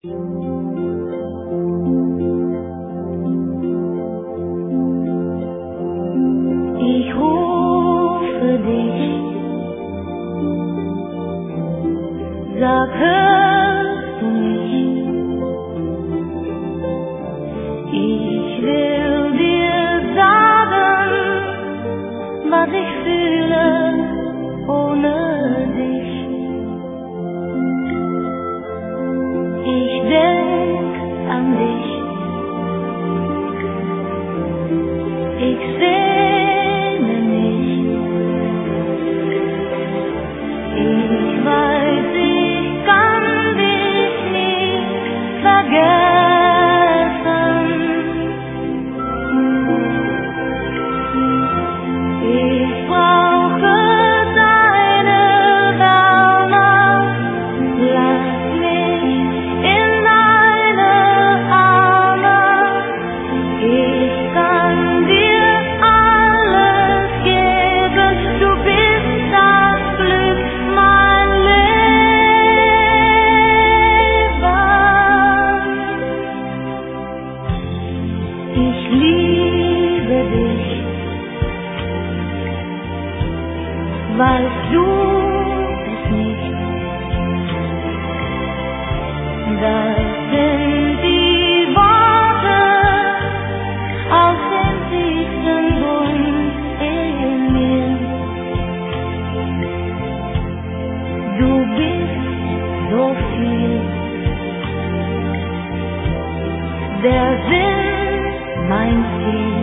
Ich rufe dich, sag, hörst du mich? Ich will dir sagen, was ich fühle ohne dich. Ich denk an dich, ich sehne mich. Ich weiß, ich kann dich nie vergessen. Ich brauche deine Wärme, lass mich in deine Arme. Ich kann dir alles geben, du bist das Glück, mein Leben. Ich liebe dich, weißt du es nicht? Das sind die Worte aus dem tiefsten Grund in mir. Du bist so viel, der Sinn, mein Ziel.